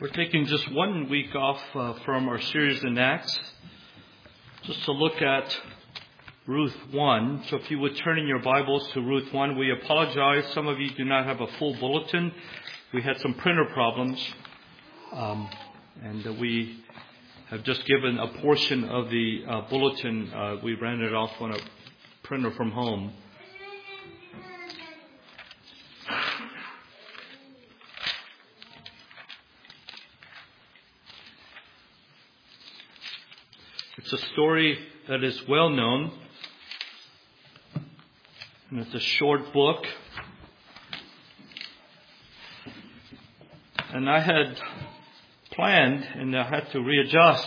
We're taking just 1 week off from our series in Acts, just to look at Ruth 1. So if you would turn in your Bibles to Ruth 1, we apologize. Some of you do not have a full bulletin. We had some printer problems, and we have just given a portion of the bulletin. We ran it off on a printer from home. It's a story that is well known, and it's a short book. And I had planned, and I had to readjust,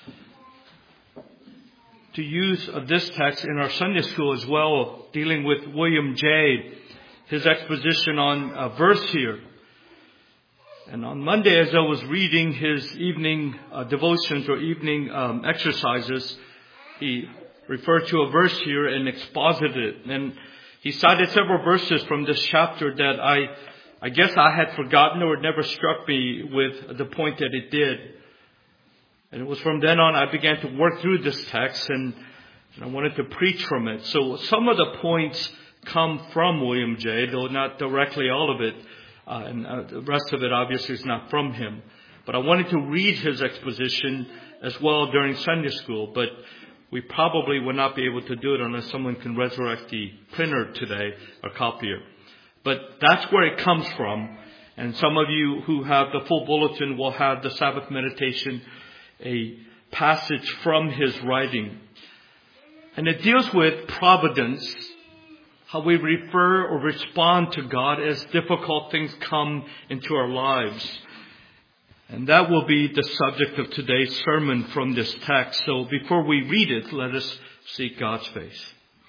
to use this text in our Sunday school as well, dealing with William J., his exposition on a verse here. And on Monday, as I was reading his evening devotions or evening exercises, he referred to a verse here and exposited it. And he cited several verses from this chapter that I guess I had forgotten, or it never struck me with the point that it did. And it was from then on I began to work through this text, and I wanted to preach from it. So some of the points come from William J., though not directly all of it. And the rest of it obviously is not from him. But I wanted to read his exposition as well during Sunday school. But we probably will not be able to do it unless someone can resurrect the printer today, or copier. But that's where it comes from. And some of you who have the full bulletin will have the Sabbath meditation, a passage from his writing. And it deals with providence, how we refer or respond to God as difficult things come into our lives. And that will be the subject of today's sermon from this text. So before we read it, let us seek God's face.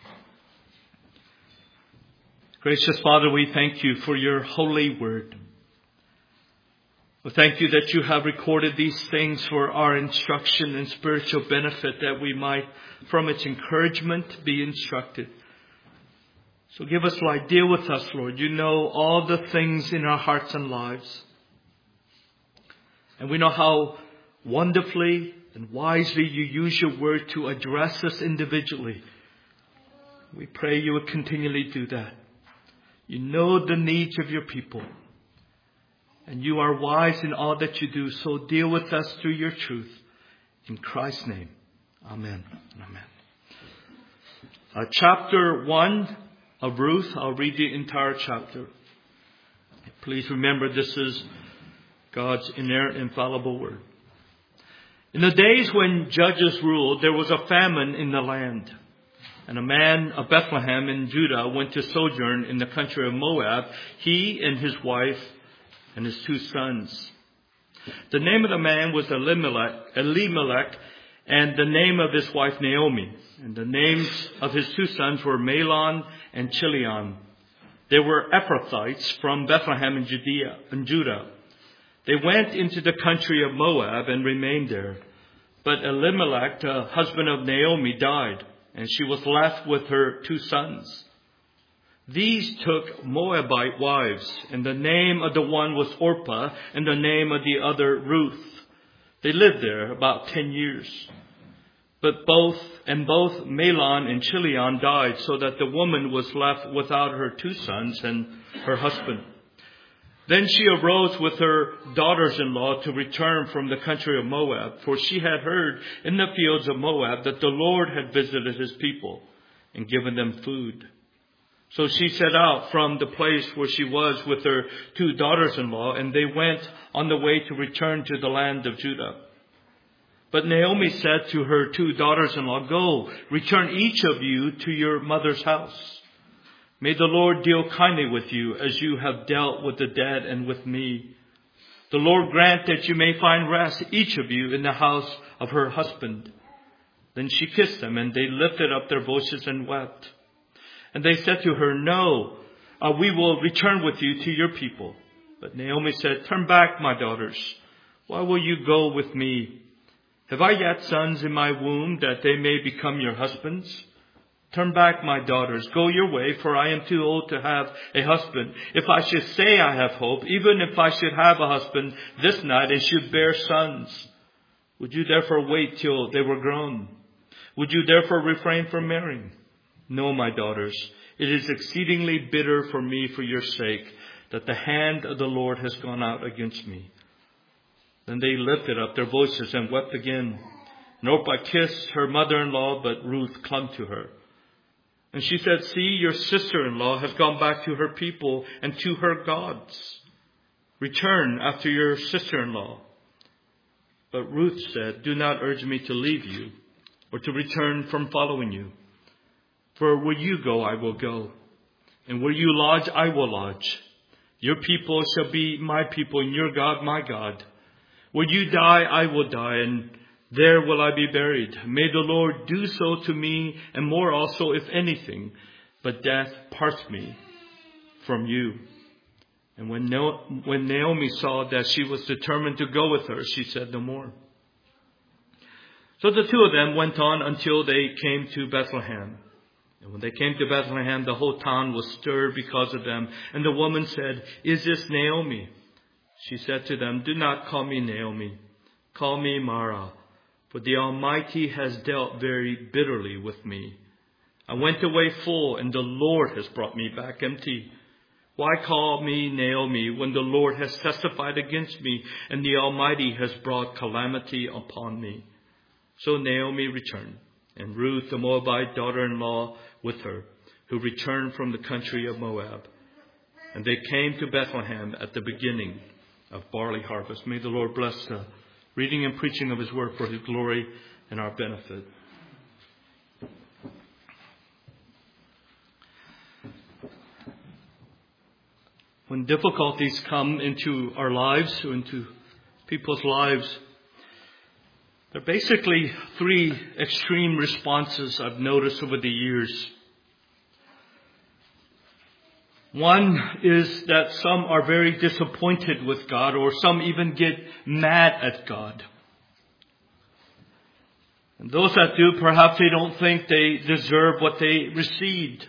Gracious Father, we thank you for your holy word. We thank you that you have recorded these things for our instruction and spiritual benefit, that we might, from its encouragement, be instructed. So give us light. Deal with us, Lord. You know all the things in our hearts and lives. And we know how wonderfully and wisely you use your word to address us individually. We pray you would continually do that. You know the needs of your people. And you are wise in all that you do. So deal with us through your truth. In Christ's name. Amen. Amen. Chapter 1 of Ruth. I'll read the entire chapter. Please remember, this is God's inerrant, infallible word. In the days when judges ruled, there was a famine in the land. And a man of Bethlehem in Judah went to sojourn in the country of Moab, he and his wife and his 2 sons. The name of the man was Elimelech, and the name of his wife Naomi. And the names of his 2 sons were Mahlon and Chilion. They were Ephrathites from Bethlehem in Judah. They went into the country of Moab and remained there. But Elimelech, the husband of Naomi, died, and she was left with her 2 sons. These took Moabite wives, and the name of the one was Orpah, and the name of the other Ruth. They lived there about 10 years. But both Mahlon and Chilion died, so that the woman was left without her 2 sons and her husband. Then she arose with her daughters-in-law to return from the country of Moab, for she had heard in the fields of Moab that the Lord had visited his people and given them food. So she set out from the place where she was with her 2 daughters-in-law, and they went on the way to return to the land of Judah. But Naomi said to her 2 daughters-in-law, "Go, return each of you to your mother's house. May the Lord deal kindly with you as you have dealt with the dead and with me. The Lord grant that you may find rest, each of you, in the house of her husband." Then she kissed them, and they lifted up their voices and wept. And they said to her, "No, we will return with you to your people." But Naomi said, "Turn back, my daughters. Why will you go with me? Have I yet sons in my womb, that they may become your husbands?" Turn back, my daughters. Go your way, for I am too old to have a husband. If I should say I have hope, even if I should have a husband this night and should bear sons, would you therefore wait till they were grown? Would you therefore refrain from marrying? No, my daughters, it is exceedingly bitter for me for your sake that the hand of the Lord has gone out against me. Then they lifted up their voices and wept again. And Orpah kissed her mother-in-law, but Ruth clung to her. And she said, see, your sister-in-law has gone back to her people and to her gods. Return after your sister-in-law. But Ruth said, do not urge me to leave you or to return from following you. For where you go, I will go. And where you lodge, I will lodge. Your people shall be my people, and your God my God. Where you die, I will die, and there will I be buried. May the Lord do so to me, and more also, if anything, but death parts me from you. And when Naomi saw that she was determined to go with her, she said no more. So the two of them went on until they came to Bethlehem. And when they came to Bethlehem, the whole town was stirred because of them. And the woman said, is this Naomi? She said to them, do not call me Naomi. Call me Mara, for the Almighty has dealt very bitterly with me. I went away full, and the Lord has brought me back empty. Why call me Naomi when the Lord has testified against me, and the Almighty has brought calamity upon me? So Naomi returned, and Ruth, the Moabite daughter-in-law, with her, who returned from the country of Moab. And they came to Bethlehem at the beginning of barley harvest. May the Lord bless the reading and preaching of His word for His glory and our benefit. When difficulties come into our lives, or into people's lives, there are basically three extreme responses I've noticed over the years. One is that some are very disappointed with God, or some even get mad at God. And those that do, perhaps they don't think they deserve what they received.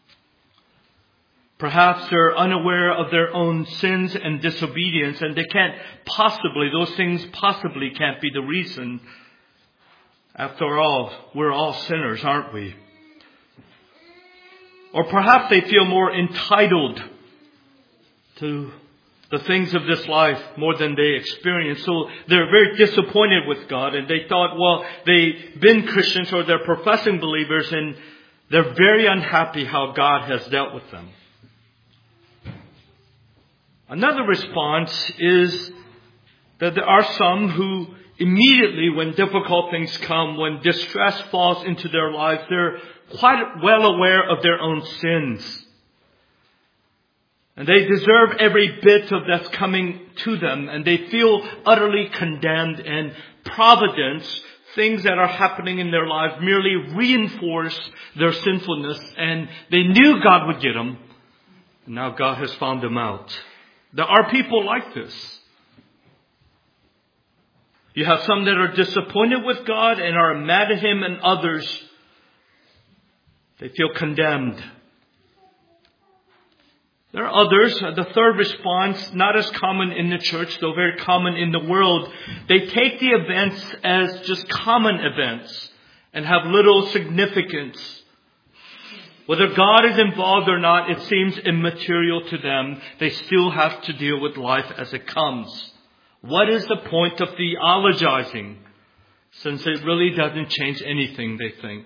Perhaps they're unaware of their own sins and disobedience, and those things possibly can't be the reason. After all, we're all sinners, aren't we? Or perhaps they feel more entitled to the things of this life more than they experience. So they're very disappointed with God, and they thought, well, they've been Christians or they're professing believers, and they're very unhappy how God has dealt with them. Another response is that there are some who immediately when difficult things come, when distress falls into their lives, they're quite well aware of their own sins. And they deserve every bit of that's coming to them. And they feel utterly condemned, and providence, things that are happening in their lives, merely reinforce their sinfulness. And they knew God would get them. And now God has found them out. There are people like this. You have some that are disappointed with God and are mad at Him, and others, they feel condemned. There are others, the third response, not as common in the church, though very common in the world. They take the events as just common events and have little significance. Whether God is involved or not, it seems immaterial to them. They still have to deal with life as it comes. What is the point of theologizing, since it really doesn't change anything, they think?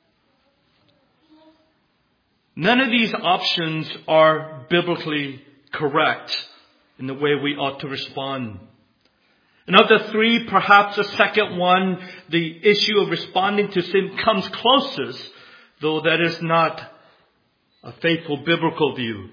None of these options are biblically correct in the way we ought to respond. And of the three, perhaps the second one, the issue of responding to sin, comes closest, though that is not a faithful biblical view.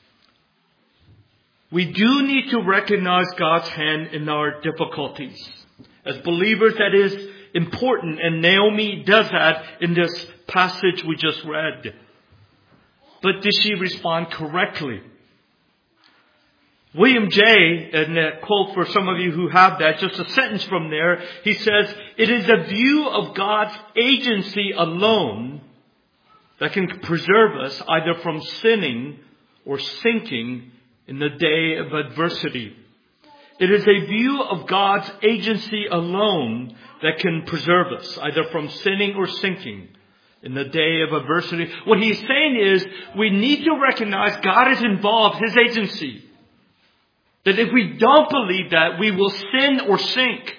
We do need to recognize God's hand in our difficulties. As believers, that is important, and Naomi does that in this passage we just read. But did she respond correctly? William J., and a quote for some of you who have that, just a sentence from there, he says, "It is a view of God's agency alone that can preserve us either from sinning or sinking in the day of adversity. It is a view of God's agency alone that can preserve us either from sinning or sinking in the day of adversity. What he's saying is we need to recognize God is involved, His agency. That if we don't believe that, we will sin or sink.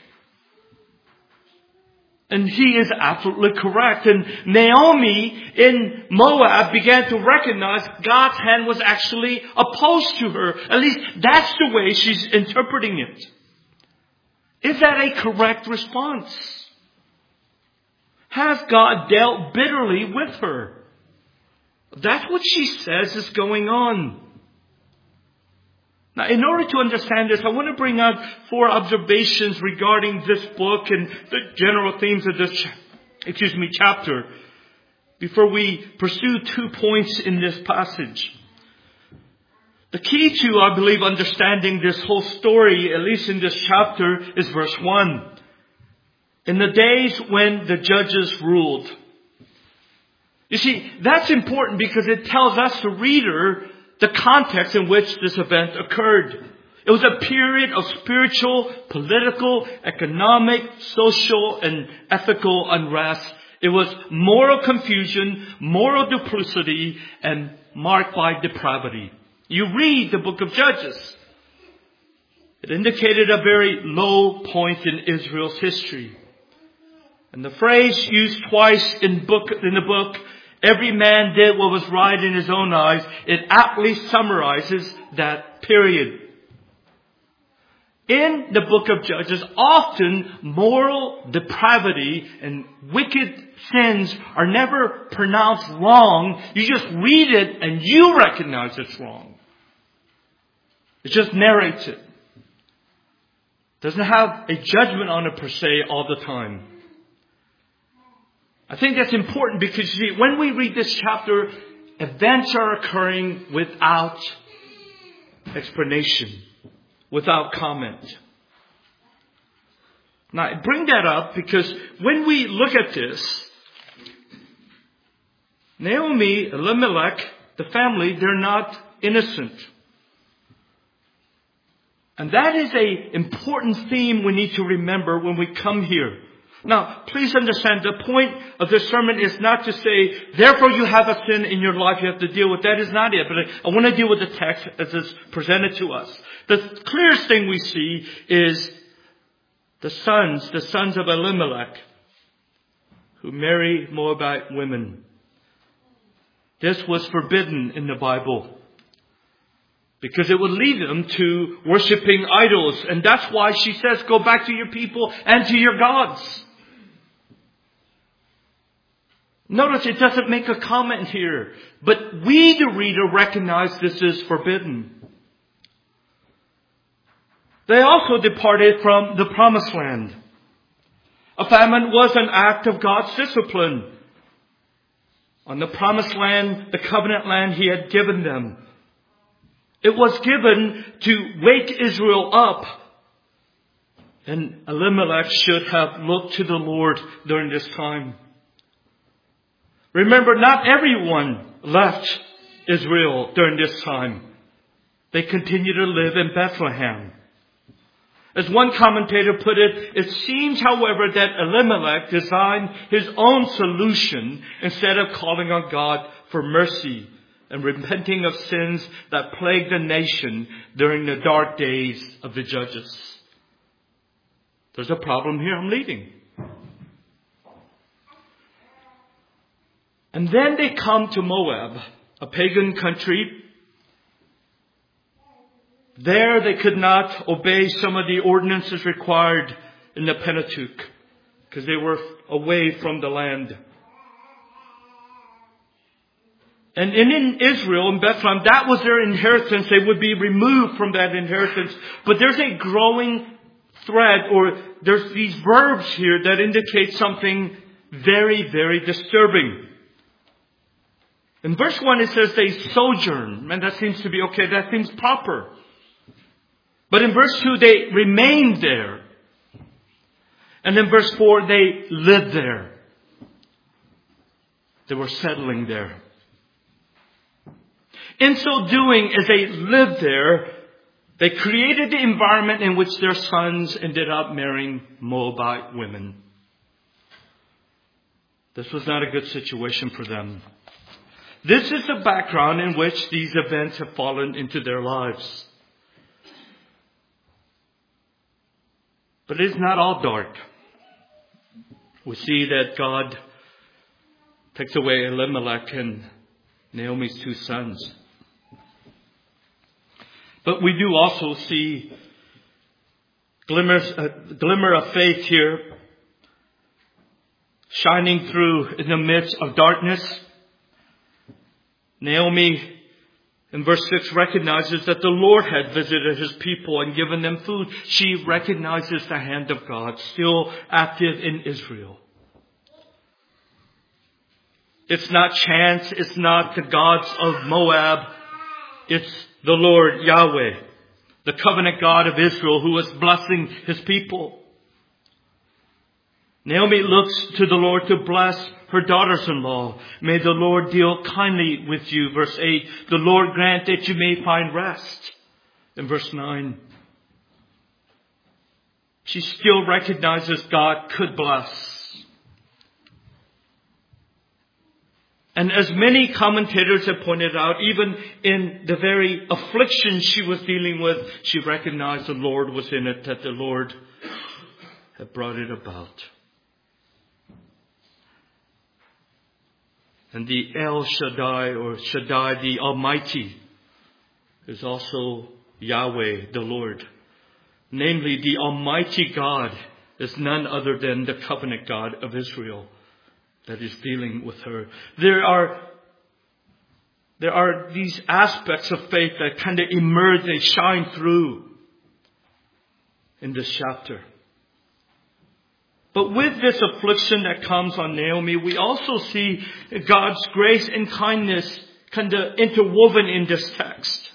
And he is absolutely correct. And Naomi in Moab began to recognize God's hand was actually opposed to her. At least that's the way she's interpreting it. Is that a correct response? Has God dealt bitterly with her? That's what she says is going on. Now, in order to understand this, I want to bring out 4 observations regarding this book and the general themes of this chapter before we pursue 2 points in this passage. The key to, I believe, understanding this whole story, at least in this chapter, is verse 1. In the days when the judges ruled. You see, that's important because it tells us, the reader, the context in which this event occurred. It was a period of spiritual, political, economic, social, and ethical unrest. It was moral confusion, moral duplicity, and marked by depravity. You read the book of Judges. It indicated a very low point in Israel's history. And the phrase used twice in the book, every man did what was right in his own eyes, it aptly summarizes that period. In the book of Judges, often moral depravity and wicked sins are never pronounced wrong. You just read it and you recognize it's wrong. It just narrates it. Doesn't have a judgment on it per se all the time. I think that's important because, you see, when we read this chapter, events are occurring without explanation, without comment. Now, I bring that up because when we look at this, Naomi, Elimelech, the family, they're not innocent. And that is an important theme we need to remember when we come here. Now, please understand, the point of this sermon is not to say, therefore you have a sin in your life you have to deal with. That is not it. But I want to deal with the text as it's presented to us. The clearest thing we see is the sons of Elimelech, who marry Moabite women. This was forbidden in the Bible, because it would lead them to worshiping idols. And that's why she says, go back to your people and to your gods. Notice it doesn't make a comment here. But we, the reader, recognize this is forbidden. They also departed from the promised land. A famine was an act of God's discipline on the promised land, the covenant land He had given them. It was given to wake Israel up. And Elimelech should have looked to the Lord during this time. Remember, not everyone left Israel during this time. They continued to live in Bethlehem. As one commentator put it, it seems, however, that Elimelech designed his own solution instead of calling on God for mercy and repenting of sins that plagued the nation during the dark days of the judges. There's a problem here I'm leading. And then they come to Moab, a pagan country. There they could not obey some of the ordinances required in the Pentateuch because they were away from the land. And in Israel, in Bethlehem, that was their inheritance. They would be removed from that inheritance. But there's a growing thread, or there's these verbs here that indicate something very, very disturbing. In verse 1 it says they sojourn. And that seems to be okay. That seems proper. But in verse 2 they remained there. And in verse 4 they lived there. They were settling there. In so doing, as they lived there, they created the environment in which their sons ended up marrying Moabite women. This was not a good situation for them. This is the background in which these events have fallen into their lives. But it is not all dark. We see that God takes away Elimelech and Naomi's 2 sons. But we do also see a glimmer of faith here, shining through in the midst of darkness. Naomi, in verse 6, recognizes that the Lord had visited His people and given them food. She recognizes the hand of God still active in Israel. It's not chance. It's not the gods of Moab. It's the Lord Yahweh, the covenant God of Israel, who is blessing His people. Naomi looks to the Lord to bless her daughters-in-law. May the Lord deal kindly with you. Verse 8, the Lord grant that you may find rest. In verse 9, she still recognizes God could bless. And as many commentators have pointed out, even in the very affliction she was dealing with, she recognized the Lord was in it, that the Lord had brought it about. And the El Shaddai, or Shaddai, the Almighty, is also Yahweh, the Lord. Namely, the Almighty God is none other than the covenant God of Israel that is dealing with her. There are these aspects of faith that kind of emerge, they shine through in this chapter. But with this affliction that comes on Naomi, we also see God's grace and kindness kind of interwoven in this text.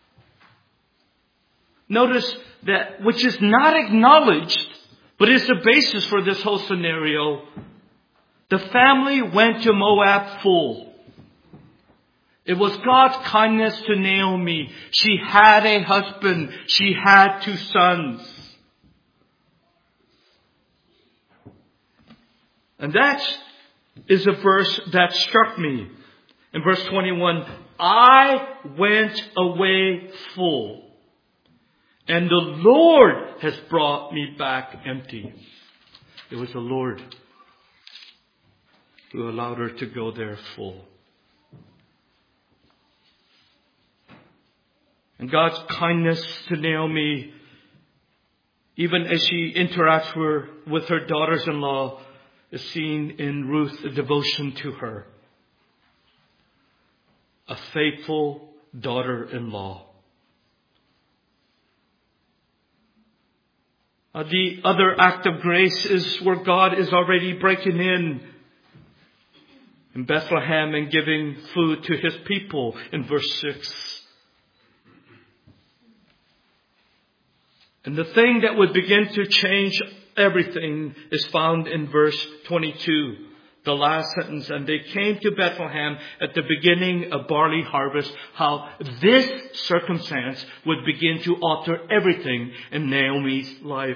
Notice that which is not acknowledged, but is the basis for this whole scenario. The family went to Moab full. It was God's kindness to Naomi. She had a husband. She had 2 sons. And that is a verse that struck me. In verse 21, I went away full, and the Lord has brought me back empty. It was the Lord who allowed her to go there full. And God's kindness to Naomi, even as she interacts with her daughters-in-law, is seen in Ruth's devotion to her. A faithful daughter-in-law. The other act of grace is where God is already breaking in Bethlehem and giving food to His people in verse 6. And the thing that would begin to change everything is found in verse 22, the last sentence. And they came to Bethlehem at the beginning of barley harvest. How this circumstance would begin to alter everything in Naomi's life.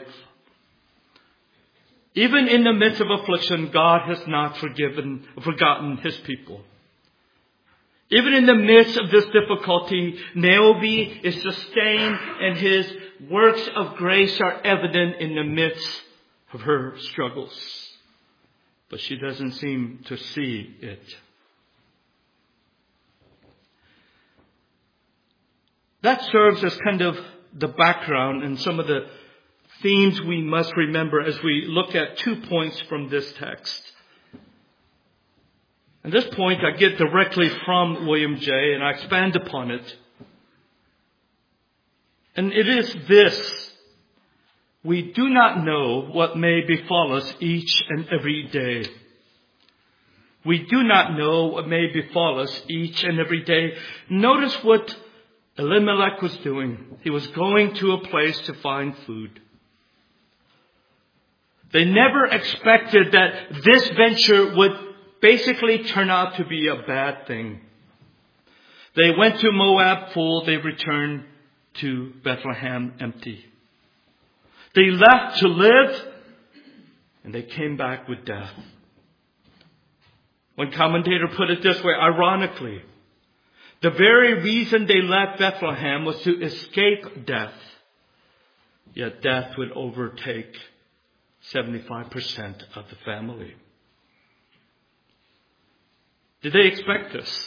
Even in the midst of affliction, God has not forgotten His people. Even in the midst of this difficulty, Naomi is sustained, and His works of grace are evident in the midst of her struggles. But she doesn't seem to see it. That serves as kind of the background and some of the themes we must remember as we look at 2 points from this text. And this point I get directly from William J., and I expand upon it. And it is this: we do not know what may befall us each and every day. We do not know what may befall us each and every day. Notice what Elimelech was doing. He was going to a place to find food. They never expected that this venture would basically turned out to be a bad thing. They went to Moab full, they returned to Bethlehem empty. They left to live, and they came back with death. One commentator put it this way, ironically, the very reason they left Bethlehem was to escape death. Yet death would overtake 75% of the family. Did they expect this?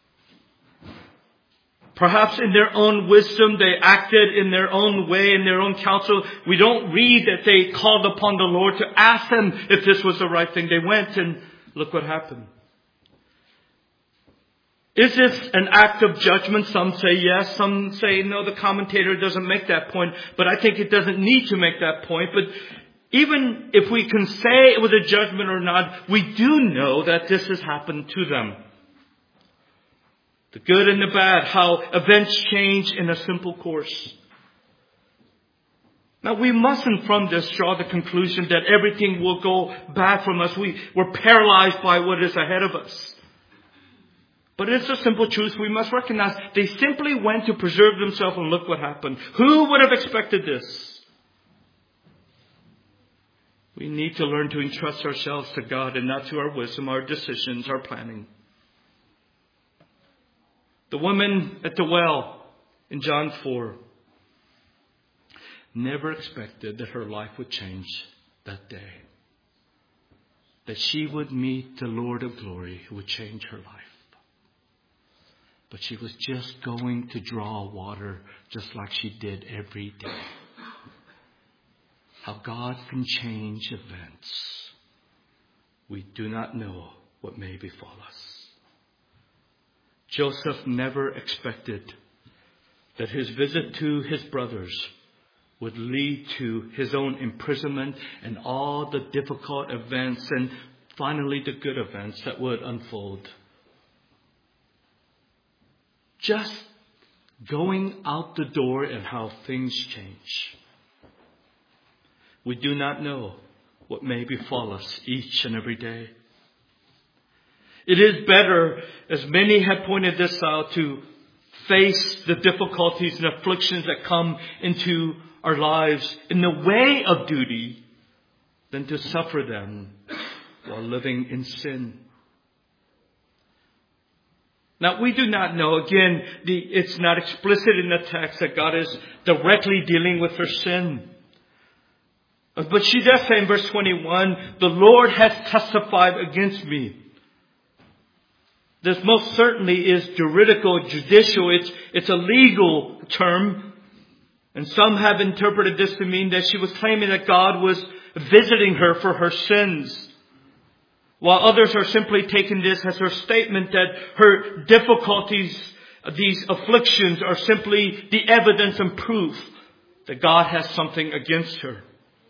Perhaps in their own wisdom, they acted in their own way, in their own counsel. We don't read that they called upon the Lord to ask Him if this was the right thing. They went, and look what happened. Is this an act of judgment? Some say yes. Some say no. The commentator doesn't make that point. But I think it doesn't need to make that point. But even if we can say it was a judgment or not, we do know that this has happened to them. The good and the bad, how events change in a simple course. Now we mustn't from this draw the conclusion that everything will go bad from us. We're paralyzed by what is ahead of us. But it's a simple truth we must recognize. They simply went to preserve themselves, and look what happened. Who would have expected this? We need to learn to entrust ourselves to God and not to our wisdom, our decisions, our planning. The woman at the well in John 4 never expected that her life would change that day. That she would meet the Lord of glory who would change her life. But she was just going to draw water just like she did every day. How God can change events. We do not know what may befall us. Joseph never expected that his visit to his brothers would lead to his own imprisonment and all the difficult events and finally the good events that would unfold. Just going out the door and how things change. We do not know what may befall us each and every day. It is better, as many have pointed this out, to face the difficulties and afflictions that come into our lives in the way of duty than to suffer them while living in sin. Now, we do not know, again, it's not explicit in the text that God is directly dealing with her sin. But she does say in verse 21, the Lord has testified against me. This most certainly is juridical, judicial. It's a legal term. And some have interpreted this to mean that she was claiming that God was visiting her for her sins. While others are simply taking this as her statement that her difficulties, these afflictions, are simply the evidence and proof that God has something against her.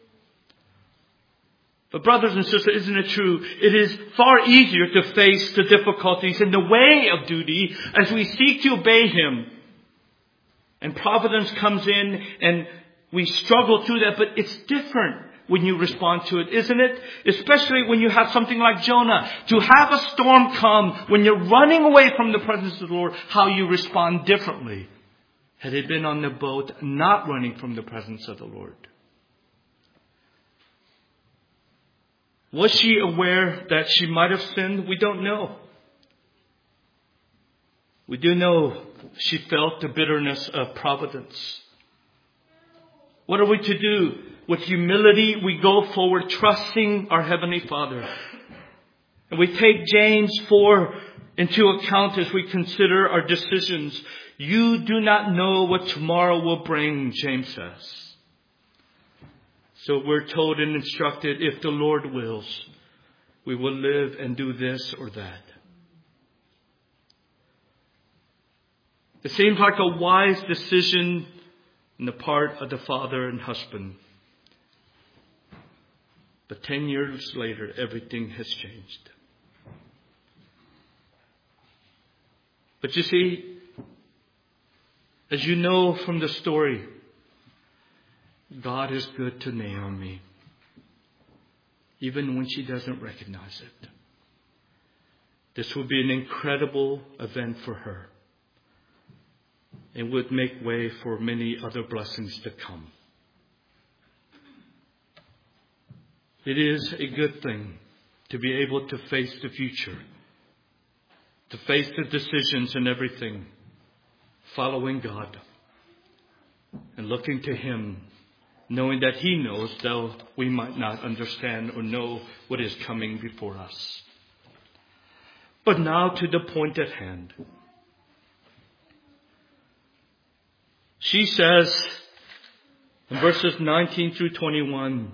But brothers and sisters, isn't it true? It is far easier to face the difficulties in the way of duty as we seek to obey Him. And providence comes in and we struggle through that, but it's different when you respond to it, isn't it? Especially when you have something like Jonah. To have a storm come when you're running away from the presence of the Lord, how you respond differently. Had he been on the boat, not running from the presence of the Lord. Was she aware that she might have sinned? We don't know. We do know she felt the bitterness of providence. What are we to do? With humility, we go forward trusting our Heavenly Father. And we take James 4 into account as we consider our decisions. You do not know what tomorrow will bring, James says. So we're told and instructed, if the Lord wills, we will live and do this or that. It seems like a wise decision on the part of the father and husband. But 10 years later, everything has changed. But you see, as you know from the story, God is good to Naomi, even when she doesn't recognize it. This would be an incredible event for her. It would make way for many other blessings to come. It is a good thing to be able to face the future, to face the decisions and everything, following God and looking to Him, knowing that He knows, though we might not understand or know what is coming before us. But now to the point at hand. She says in verses 19 through 21,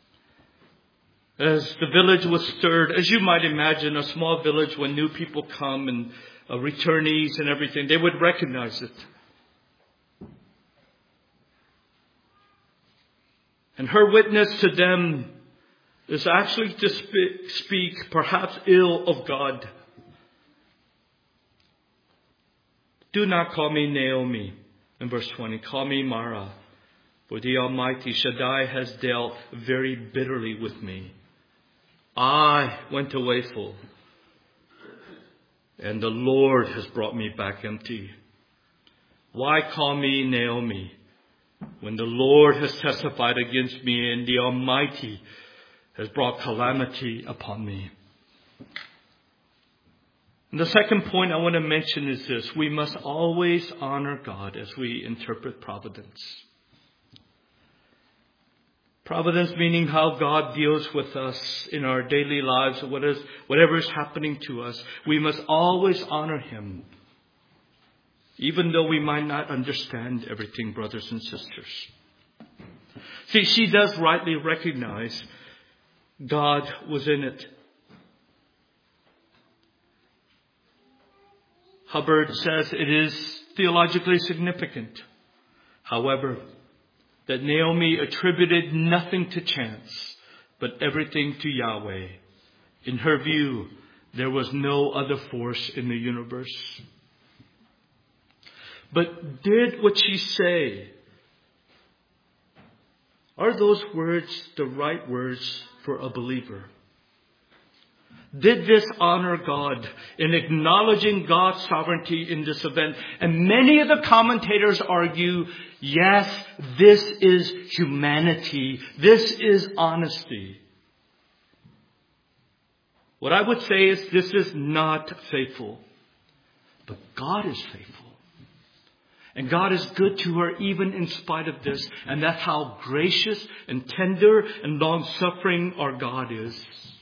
as the village was stirred, as you might imagine, a small village when new people come and returnees and everything, they would recognize it. And her witness to them is actually to speak perhaps ill of God. Do not call me Naomi, in verse 20. Call me Mara, for the Almighty Shaddai has dealt very bitterly with me. I went away full, and the Lord has brought me back empty. Why call me Naomi, when the Lord has testified against me and the Almighty has brought calamity upon me? And the second point I want to mention is this. We must always honor God as we interpret providence. Providence meaning how God deals with us in our daily lives, whatever is happening to us. We must always honor Him, even though we might not understand everything, brothers and sisters. See, she does rightly recognize God was in it. Hubbard says it is theologically significant, however, that Naomi attributed nothing to chance, but everything to Yahweh. In her view, there was no other force in the universe. But did what she say? Are those words the right words for a believer? Did this honor God in acknowledging God's sovereignty in this event? And many of the commentators argue, yes, this is humanity. This is honesty. What I would say is this is not faithful. But God is faithful. And God is good to her even in spite of this. And that's how gracious and tender and long-suffering our God is.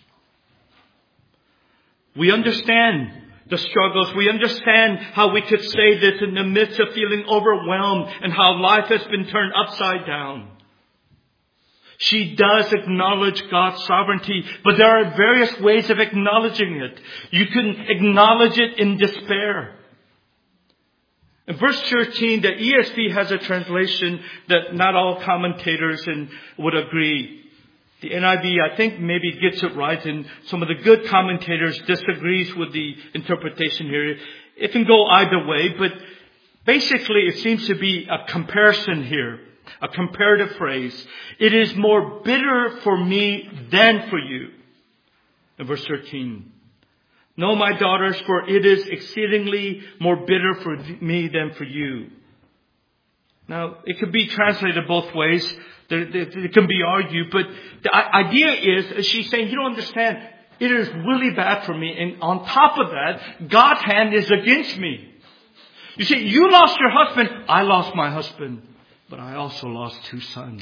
We understand the struggles. We understand how we could say this in the midst of feeling overwhelmed and how life has been turned upside down. She does acknowledge God's sovereignty, but there are various ways of acknowledging it. You can acknowledge it in despair. In verse 13, the ESV has a translation that not all commentators would agree. The NIV, I think, maybe gets it right, and some of the good commentators disagrees with the interpretation here. It can go either way, but basically it seems to be a comparison here, a comparative phrase. It is more bitter for me than for you. In verse 13. No, my daughters, for it is exceedingly more bitter for me than for you. Now, it could be translated both ways. It can be argued, but the idea is she's saying, you don't understand, it is really bad for me. And on top of that, God's hand is against me. You see, you lost your husband, I lost my husband, but I also lost 2 sons.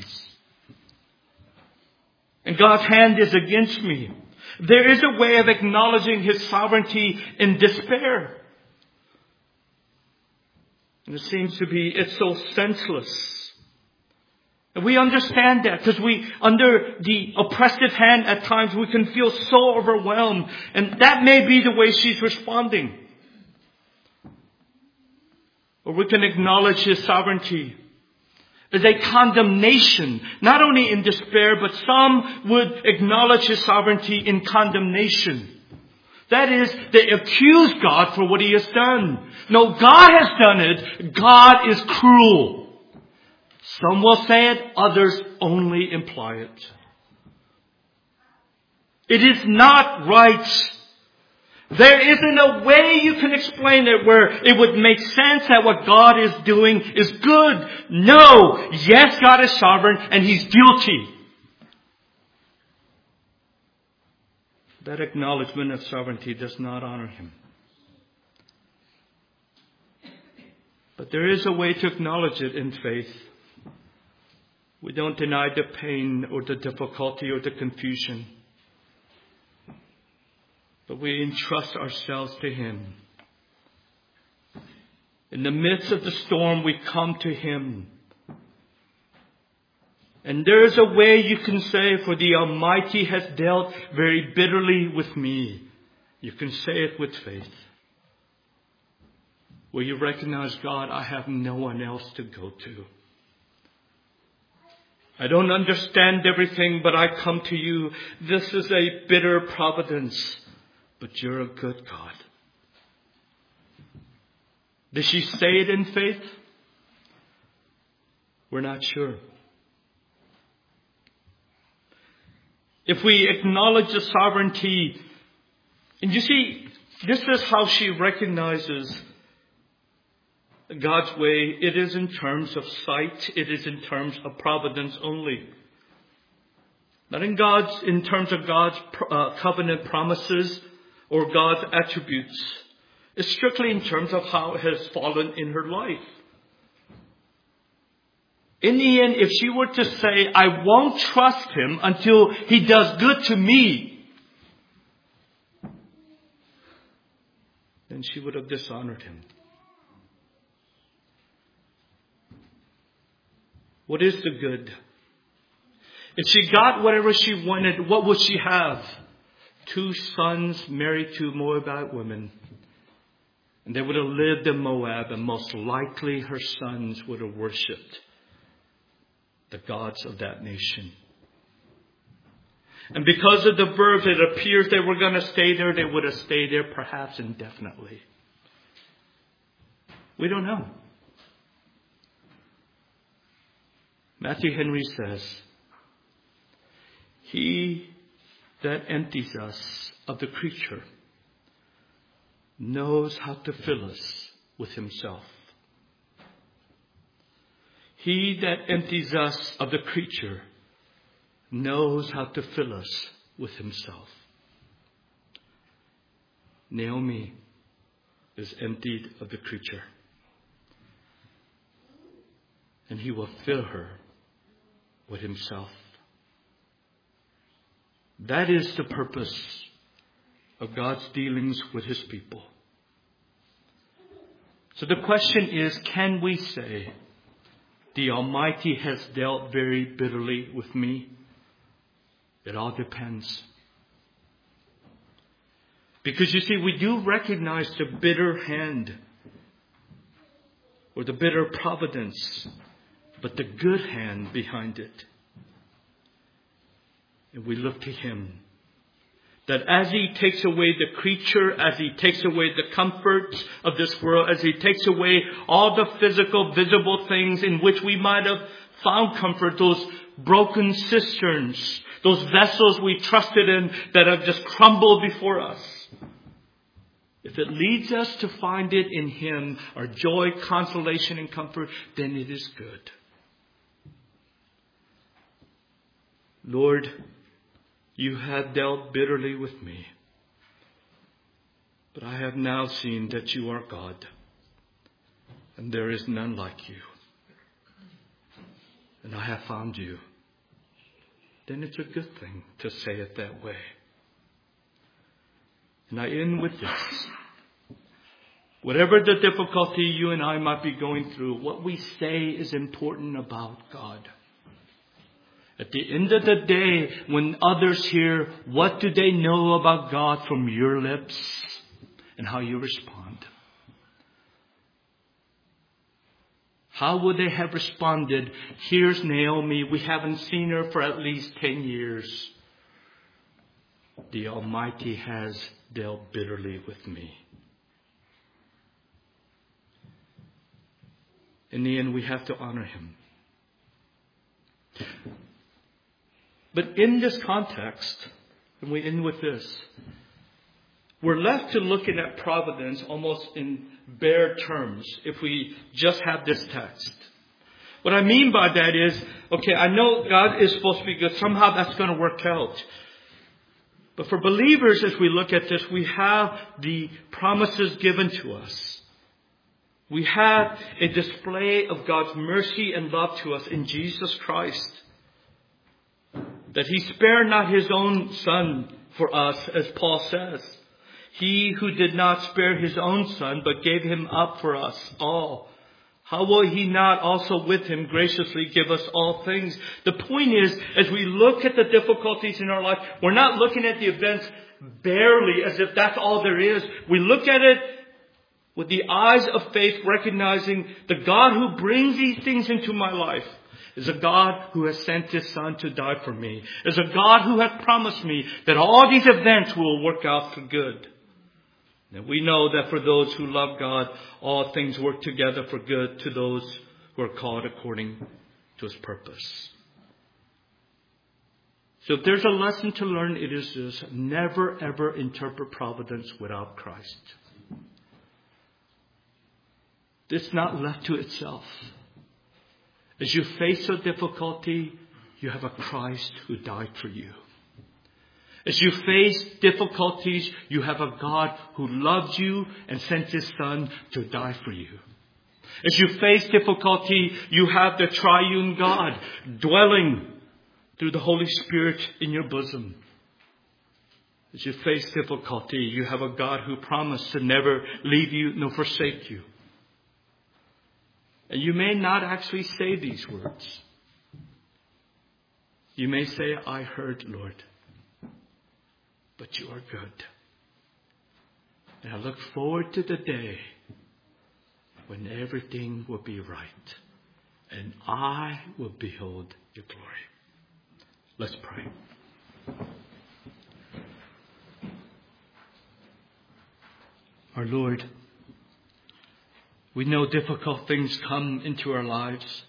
And God's hand is against me. There is a way of acknowledging His sovereignty in despair. And it seems to be, it's so senseless. And we understand that because under the oppressive hand at times, we can feel so overwhelmed. And that may be the way she's responding. Or we can acknowledge His sovereignty as a condemnation, not only in despair, but some would acknowledge His sovereignty in condemnation. That is, they accuse God for what He has done. No, God has done it. God is cruel. Some will say it, others only imply it. It is not right. There isn't a way you can explain it where it would make sense that what God is doing is good. No. Yes, God is sovereign and He's guilty. That acknowledgement of sovereignty does not honor Him. But there is a way to acknowledge it in faith. We don't deny the pain or the difficulty or the confusion. But we entrust ourselves to Him. In the midst of the storm, we come to Him. And there is a way you can say, for the Almighty has dealt very bitterly with me. You can say it with faith. Where you recognize, God, I have no one else to go to. I don't understand everything, but I come to you. This is a bitter providence, but you're a good God. Did she say it in faith? We're not sure. If we acknowledge the sovereignty, and you see, this is how she recognizes God's way. It is in terms of sight. It is in terms of providence only. Not in terms of God's covenant promises or God's attributes. It's strictly in terms of how it has fallen in her life. In the end, if she were to say, I won't trust Him until He does good to me, then she would have dishonored Him. What is the good? If she got whatever she wanted, what would she have? 2 sons married to Moabite women. And they would have lived in Moab, and most likely her sons would have worshipped the gods of that nation. And because of the verbs, it appears they were going to stay there. They would have stayed there perhaps indefinitely. We don't know. Matthew Henry says, He that empties us of the creature knows how to fill us with Himself. He that empties us of the creature knows how to fill us with Himself. Naomi is emptied of the creature, and He will fill her with Himself. That is the purpose of God's dealings with His people. So the question is, can we say, the Almighty has dealt very bitterly with me? It all depends. Because you see, we do recognize the bitter hand or the bitter providence, but the good hand behind it. And we look to Him. That as He takes away the creature, as He takes away the comforts of this world, as He takes away all the physical, visible things in which we might have found comfort, those broken cisterns, those vessels we trusted in that have just crumbled before us. If it leads us to find it in Him, our joy, consolation, and comfort, then it is good. Lord, You have dealt bitterly with me, but I have now seen that You are God, and there is none like You. And I have found You. Then it's a good thing to say it that way. And I end with this. Whatever the difficulty you and I might be going through, what we say is important about God. At the end of the day, when others hear, what do they know about God from your lips and how you respond? How would they have responded? Here's Naomi. We haven't seen her for at least 10 years. The Almighty has dealt bitterly with me. In the end, we have to honor Him. But in this context, and we end with this, we're left to looking at providence almost in bare terms if we just have this text. What I mean by that is, okay, I know God is supposed to be good. Somehow that's going to work out. But for believers, as we look at this, we have the promises given to us. We have a display of God's mercy and love to us in Jesus Christ. That He spared not His own Son for us, as Paul says. He who did not spare His own Son, but gave Him up for us all, how will He not also with Him graciously give us all things? The point is, as we look at the difficulties in our life, we're not looking at the events barely as if that's all there is. We look at it with the eyes of faith, recognizing the God who brings these things into my life is a God who has sent His Son to die for me. Is a God who has promised me that all these events will work out for good. And we know that for those who love God, all things work together for good to those who are called according to His purpose. So if there's a lesson to learn, it is this: never ever interpret providence without Christ. It's not left to itself. As you face a difficulty, you have a Christ who died for you. As you face difficulties, you have a God who loves you and sent His Son to die for you. As you face difficulty, you have the triune God dwelling through the Holy Spirit in your bosom. As you face difficulty, you have a God who promised to never leave you nor forsake you. And you may not actually say these words. You may say, I heard, Lord. But you are good. And I look forward to the day when everything will be right. And I will behold your glory. Let's pray. Our Lord, we know difficult things come into our lives.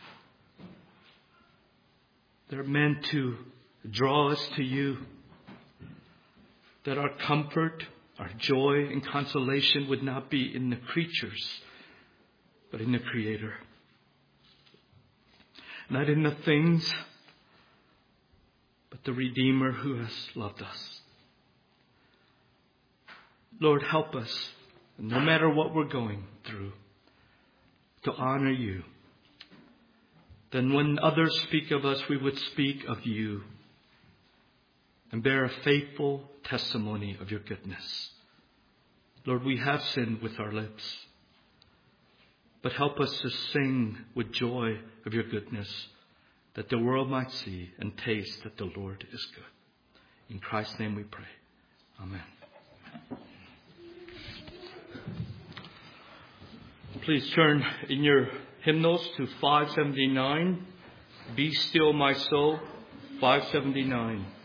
They're meant to draw us to you. That our comfort, our joy and consolation would not be in the creatures, but in the Creator. Not in the things, but the Redeemer who has loved us. Lord, help us, no matter what we're going through, to honor you. Then when others speak of us, we would speak of you and bear a faithful testimony of your goodness. Lord, we have sinned with our lips, but help us to sing with joy of your goodness, that the world might see and taste that the Lord is good. In Christ's name we pray. Amen. Please turn in your hymnals to 579. Be Still My Soul, 579.